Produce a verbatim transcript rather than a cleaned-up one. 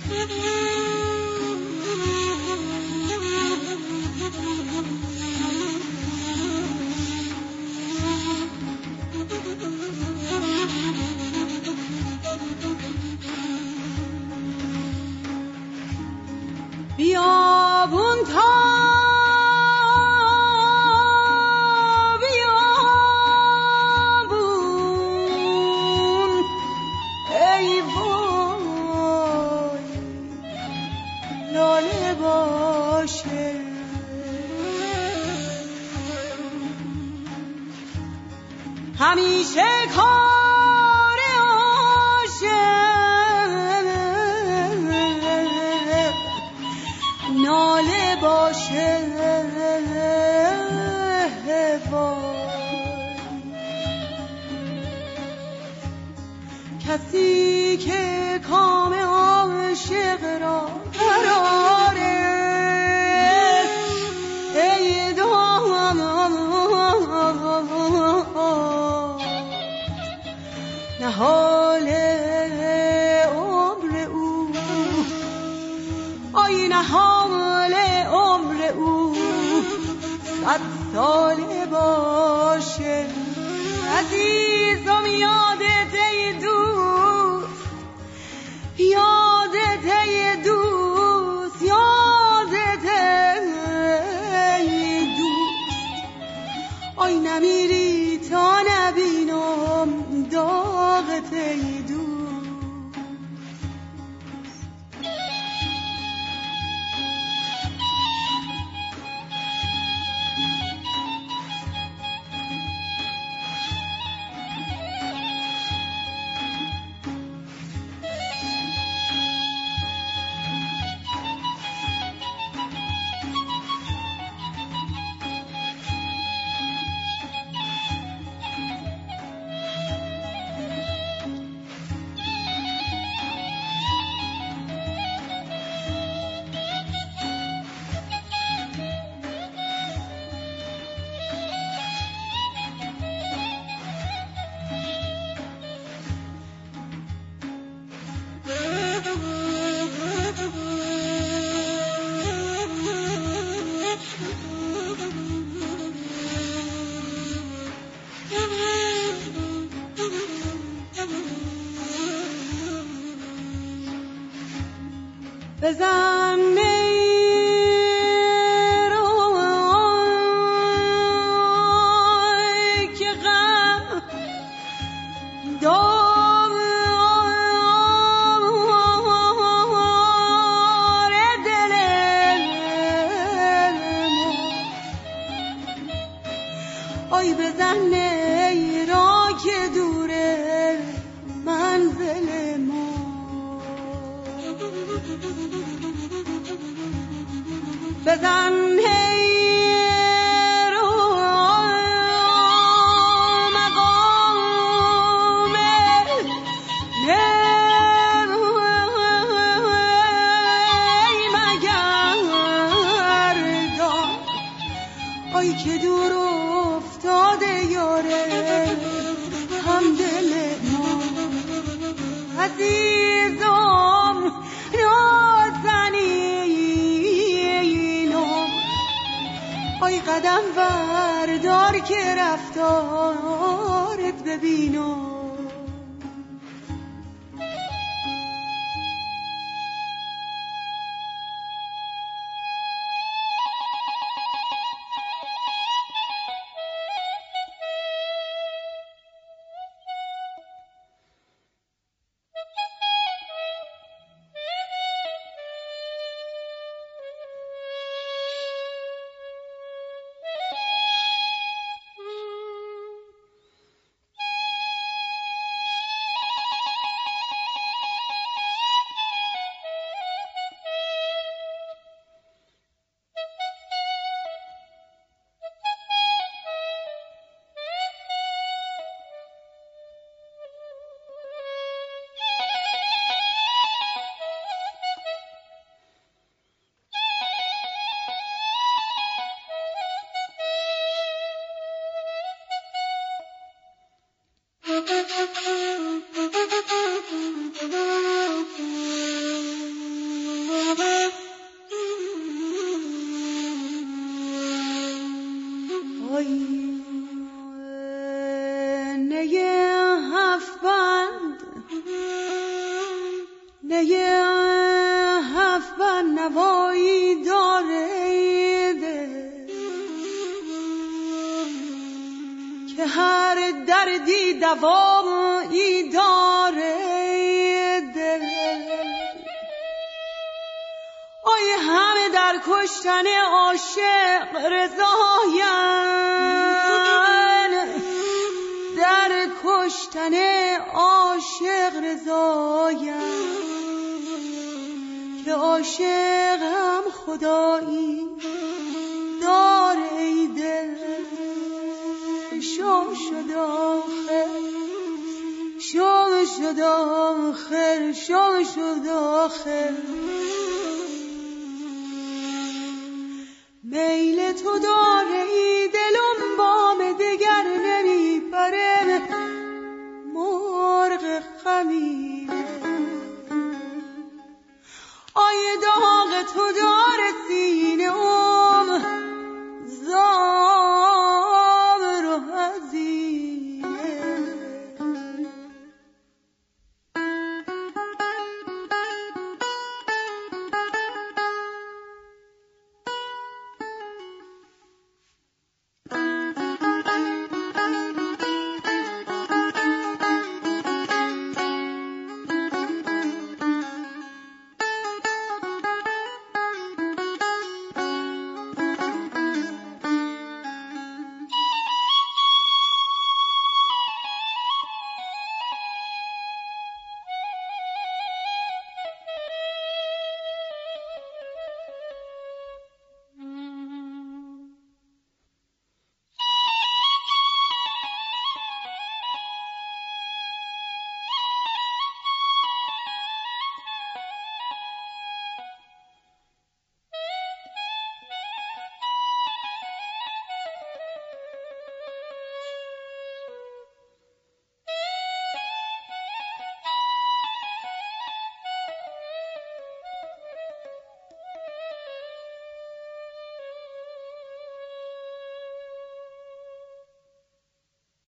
بیابون تا بیابون ای وای لاله باشه همیشه کار عاشق ناله باشه وای کسی که کام عاشق را قراره ای دام نهال عمر او آی نهال عمر او صد ساله باشه عزیزم یادت ای دوست یادت ای دوست یادت ای دوست آی نمیری تا نبینم داغت ای دوست بزن نیروی که غم دار دل آی بزن نیرا که دوره منزل ما بزن نیرو مقام نی مگردان آی که دور افتاده یاره هم دل ما عزیزم آی قدم وردار که رفتارت ببینم دوایی داره ده، که هر دردی دوایی داره ده. آی همه در کشتن عاشق رضاین، در کشتن عاشق رضاین، که عاشقم خدایی داره ای دل. شم شد آخر، شم شد آخر، شم شد آخر، میل تو داره ای دلم بام دگر نمیبره، مرغ غمی آی داغ تو داره